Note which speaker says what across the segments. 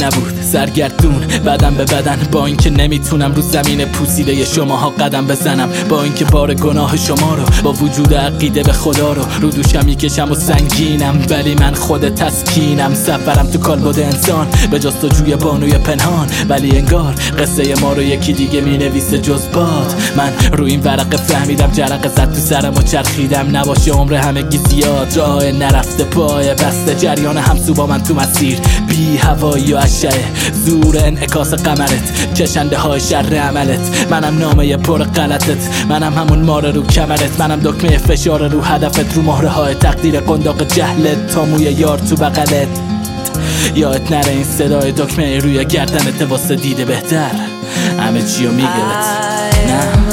Speaker 1: نبود سرگردون بدن به بدن، با اینکه نمیتونم رو زمین پوسیده شماها قدم بزنم، با اینکه بار گناه شما رو با وجود عقیده به خدا رو دوشم میکشم و سنگینم، ولی من خود تسکینم. سفرم تو کالبد انسان به جز تو جوی بانوی پنهان، ولی انگار قصه ما رو یکی دیگه مینویسه جز باد. من رو این ورقه فهمیدم جرقه زد تو سرم و چرخیدم، نباشه عمر همگی زیاد، راه نرفته پای بسته، جریان همسو با من تو مسیر، بی هوایی و اشعه زور انعکاس قمرت، کشنده های شر عملت. منم نامه پر غلطت، منم همون مار رو کمرت، منم دکمه فشار رو هدفت، رو مهره های تقدیر قنداق جهلت، تا موی یار تو بغلت. یادت نره این صدای دکمه روی گردنت واسه دیده بهتر همه چیو میگه نه.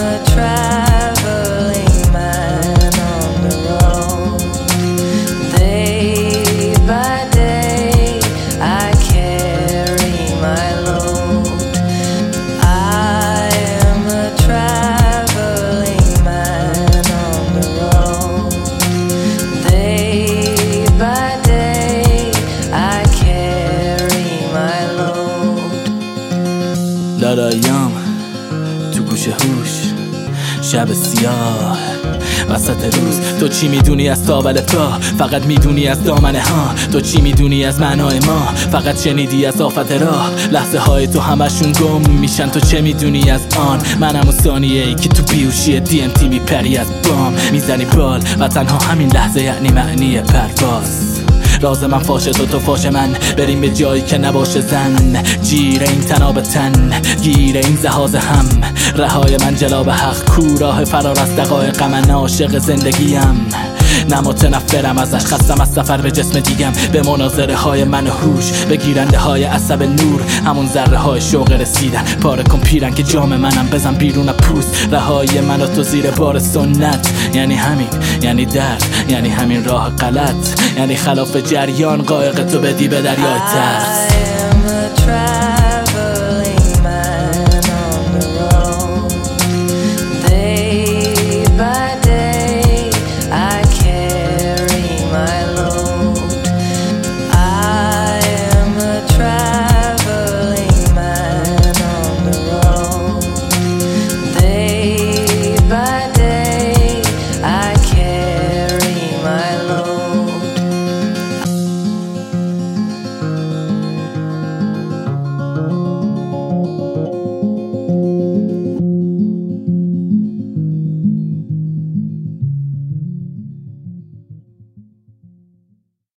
Speaker 1: داراییام تو گوش هوش، شب سیاه وسط روز. تو چی میدونی از تاول پا؟ فقط میدونی از دامنه ها. تو چی میدونی از معنای ما؟ فقط شنیدی از آفت راه. لحظه های تو همشون گم میشن، تو چه میدونی از آن؟ منم اون ثانیه ای که تو بیوشی DMT میپری از بام، میزنی بال و تنها همین لحظه یعنی معنی پرواز. راز من فاشه تو فاش من، بریم به جایی که نباشه زن، جیر این تناب تن، گیر این زهاز هم، رهای من جلاب حق، کوراه فرار از دقایق، من عاشق زندگیم، نه متنفرم ازش، خستم از سفر به جسم دیگم، به مناظره های من و هوش، به گیرنده های عصب نور، همون ذره های شوق رسیدن، پاره کن پیرن که جام منم، بزن بیرون پوست، رهای من و تو زیر بار سنت. یعنی همین، یعنی درد، یعنی همین راه غلط، یعنی خلاف جریان قایق تو بدی به دریای ترس.